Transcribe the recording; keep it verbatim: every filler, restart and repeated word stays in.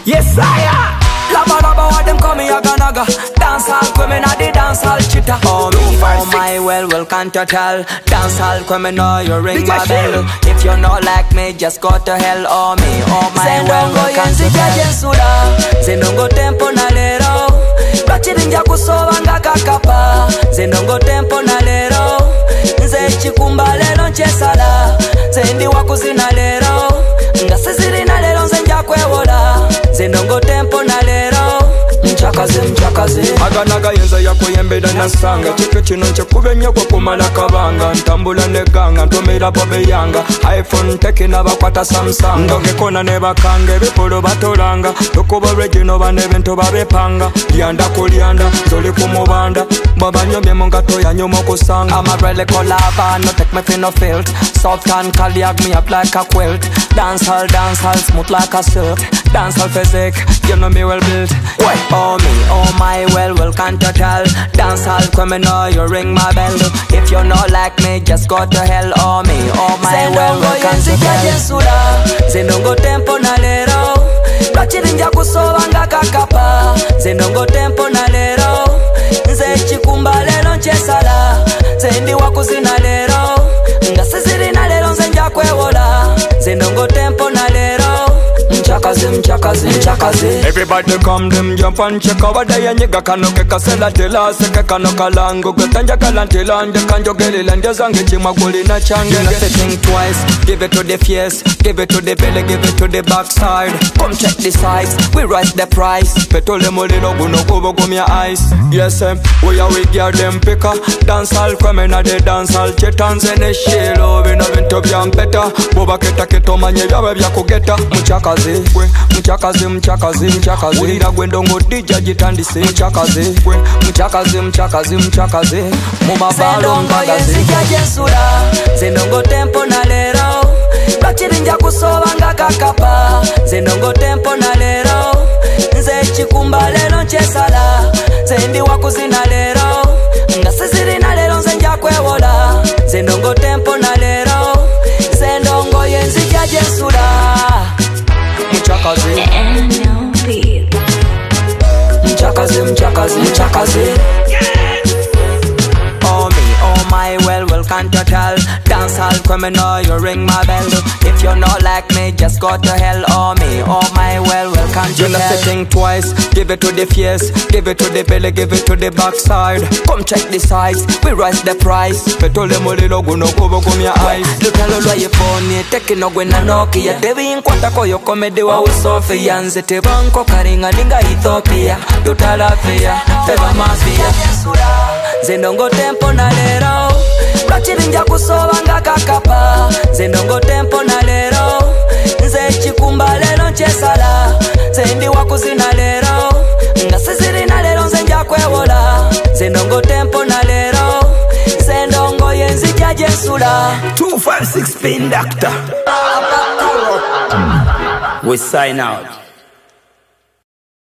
Yes, I am. Laba laba what them call me yaga naga. Dance hall women at the dance hall chitta. Oh me, oh my, well, well, can't you tell? Dance hall women know you ring my bell. If you not like me, just go to hell. Oh me, oh my, well, well, can't you tell? Zinongo tempo na lero. Bachirinja kusoba nga kakapa. Zinongo tempo na lero. Nze chikumba lero nchesala. Zendi wakuzina lero. Nga siziri na lero nze nja kwewola. Zinongo tempo na lero. Mchakaze mchakaze Aganaga yenza yako yembeda na sanga. Chike chino nchekube nyoko kumala kabanga. Ntambula neganga, ntomira bobe yanga. iPhone teki na bakwata Samsung. Ndoge kona neba kange, bipolo batolanga. Tukuba regino bane bento babepanga. Lianda kulianda, zoli kumubanda. Baba nyomye munga toya nyomo kusanga. I'm a really collaba, no take me for no filth. Soft and cardiac me up like a quilt. Dance hall, dance hall, smooth like a silk. Dance hall physique, you know me well built. Wait. Oh me, oh my, well, well, can't you tell? Dance hall, come and know you ring my bell. If you not like me, just go to hell. Oh me, oh my, well, well, can't you tell? Zinongo tempo na lero. Bachirinja kusoba nga kakapa. Zinongo tempo na lero. Nze chikumba lero nchesala. Zendi wakuzina lero. Nga siziri na lero nze nja kwewola. Zinongo tempo na lero. Mchakaze, mchakaze, mchakaze. Everybody come them jump and check over there. Nyiga kano keka sela tela. Seke kano kalango Gwetanja kalantela. Nja kanjo gelila. Nja zange chima guli na change. You know say think twice. Give it to the face. Give it to the belly. Give it to the backside. Come check the size. We rise the price. Petole molino guno kubo gumya ice. Yes em. We are we gear them picker. Dance hall kweme na de dance hall. Chetans ene shilo. We no vinto vyang better. Boba keta keto manye yawe vya kugeta. Mchakaze. Mchakaze, mchakaze, mchakaze. Ulira gwendongo dija jitandise. Mchakaze, mchakaze, mchakaze, mchakaze. Mumabalo mbagaze. Zinongo tempo na lero. Bachirinja kusoba nga kakapa. Zinongo tempo na lero. Nze chikumba lero nchesala. Zendi wakuzina lero. Nga siziri na lero nze nja kwewola. Zinongo tempo na lero. Zendongo yenzi kya jesura. Mchakaze Mchakaze, mchakaze, mchakaze. Oh me, oh my, well, well, can't you tell? Dance hall, come and know you ring my bell. If you not like me, just go to hell. Oh me, oh my, well, well, can't you, you tell? You know think twice. Give it to the face. Give it to the belly. Give it to the backside. Come check the size. We rise the price. Petole molilo guno kubo kumya eyes. Look at all you phone. Take no gwena noki ya devi inkwata koyo komedi wa usofi ya nzete banko karinga ninga Ethiopia. Tutalafia, feva mafia. Zinongo tempo na lero. Bachirinja kusoba nga kakapa. Zinongo tempo na lero. Nze chikumba lero nchesala. Zendi wakuzina lero. Nga siziri na lero nze nja kwewola. Zinongo tempo na lero. Zendongo yenzi kya jesula. two five six Spin Doctor. We sign out.